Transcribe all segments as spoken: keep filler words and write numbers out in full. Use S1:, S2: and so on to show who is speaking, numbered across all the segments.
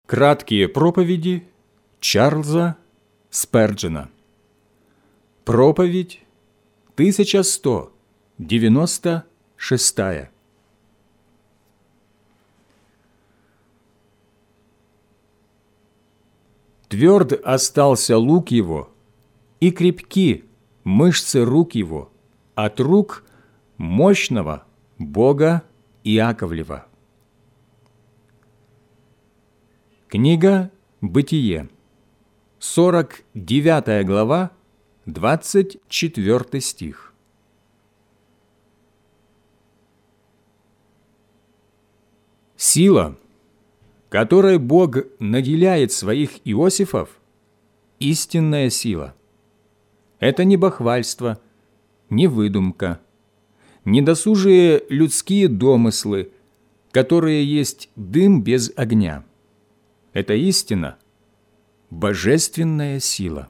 S1: Краткие проповеди Чарльза Сперджена. Проповедь тысяча сто девяносто шестая. Тверд остался лук его, и крепки мышцы рук его от рук мощного Бога Иаковлева. Книга Бытие, сорок девятая глава, двадцать четвёртый стих. Сила, которой Бог наделяет своих Иосифов, истинная сила. Это не бахвальство, не выдумка, не досужие людские домыслы, которые есть дым без огня. Это истина, божественная сила.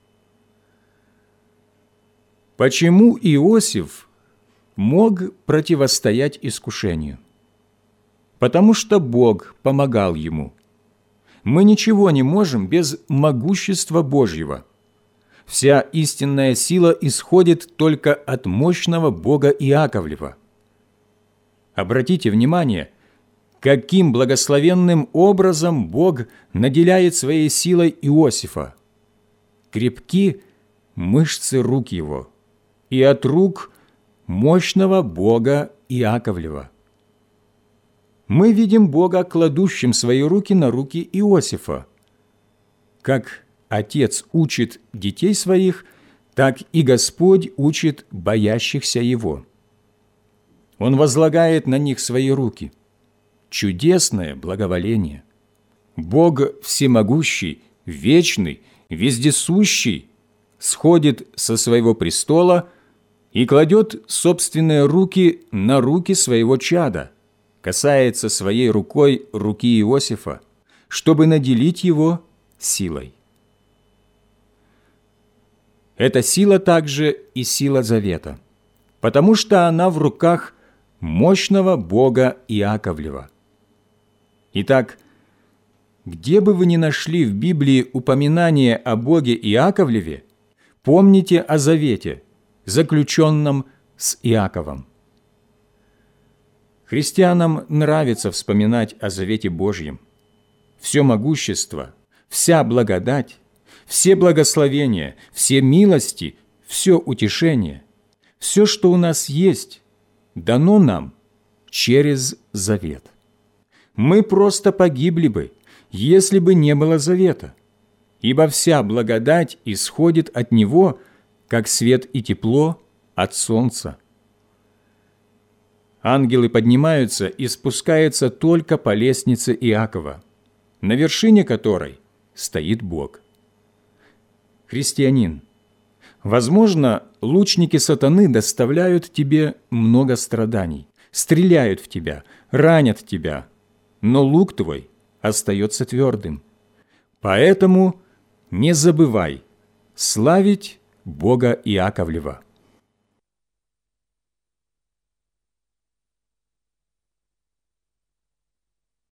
S1: Почему Иосиф мог противостоять искушению? Потому что Бог помогал ему. Мы ничего не можем без могущества Божьего. Вся истинная сила исходит только от мощного Бога Иаковлева. Обратите внимание, каким благословенным образом Бог наделяет своей силой Иосифа. Крепки мышцы рук его, и от рук мощного Бога Иаковлева. Мы видим Бога, кладущим свои руки на руки Иосифа. Как Отец учит детей своих, так и Господь учит боящихся Его. Он возлагает на них свои руки. Чудесное благоволение. Бог всемогущий, вечный, вездесущий сходит со своего престола и кладет собственные руки на руки своего чада, касается своей рукой руки Иосифа, чтобы наделить его силой. Эта сила также и сила завета, потому что она в руках мощного Бога Иаковлева. Итак, где бы вы ни нашли в Библии упоминание о Боге Иаковлеве, помните о завете, заключенном с Иаковом. Христианам нравится вспоминать о завете Божьем. Все могущество, вся благодать, все благословения, все милости, все утешение, все, что у нас есть, дано нам через завет. Мы просто погибли бы, если бы не было завета, ибо вся благодать исходит от Него, как свет и тепло от солнца. Ангелы поднимаются и спускаются только по лестнице Иакова, на вершине которой стоит Бог. Христианин, возможно, лучники сатаны доставляют тебе много страданий, стреляют в тебя, ранят тебя, но лук твой остается твердым. Поэтому не забывай славить Бога Иаковлева.